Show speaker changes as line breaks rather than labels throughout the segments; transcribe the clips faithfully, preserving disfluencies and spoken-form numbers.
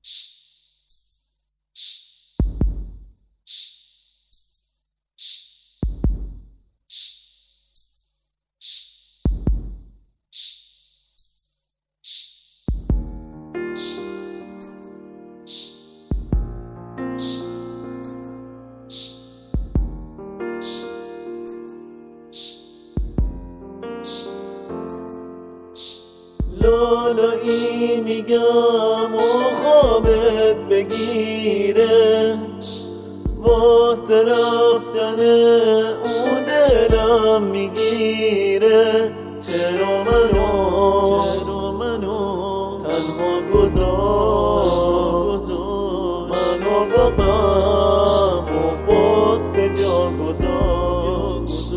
لالایی میگم و خوابت بگیره، واسه رفتن اون دلم میگیره. چرا منو چرا منو تنها گذاشت، منو با غم و غصه جا گذاشت.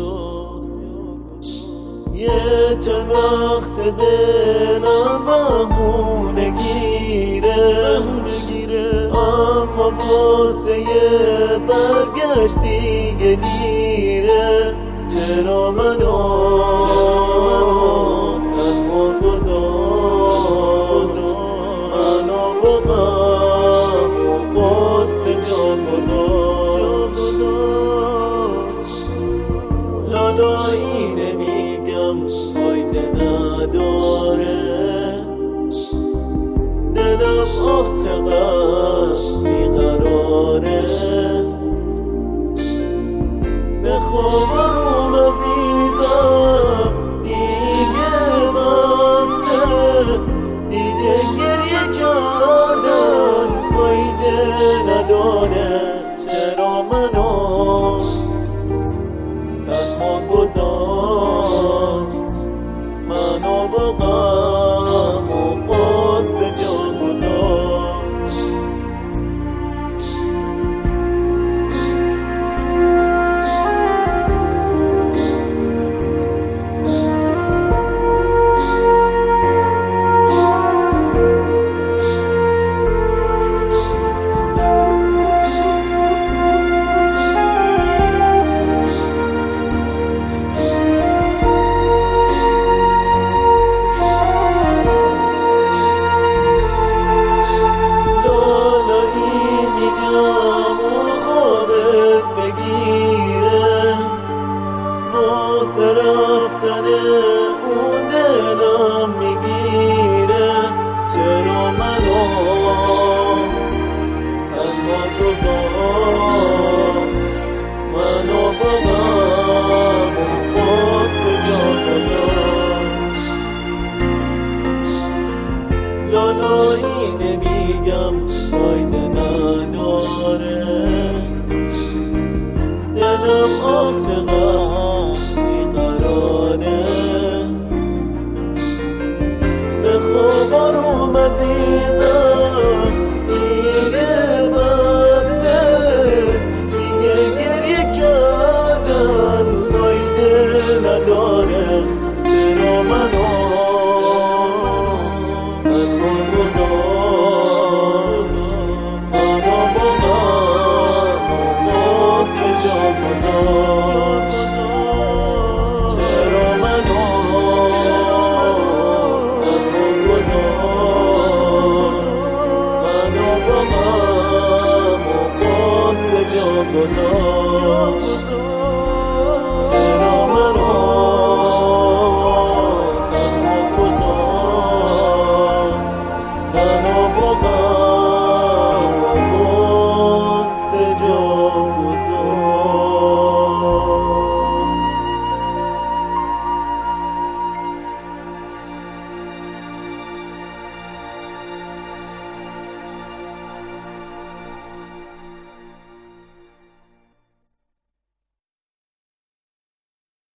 یه چند وقت دلم بهونه گیره، اما واسه یه برگشت دیگه دیره. چرا منو تنها گذاشت، منو با غم و غصه جا گذاشت. لالایی نمیگم فایده نداره، دلم آخ چقدر بیقراره. به خوابم عزیزم دیگه بسته، دیگه گریه کردن فایده نداره. چرا منو تنها گذاشت، منو با غم و غصه جا گذاشت. رفتن اون دلم میگیره. چرا منو تنها گذاشت، منو با غم و غصه جا گذاشت. لالایی نمیگم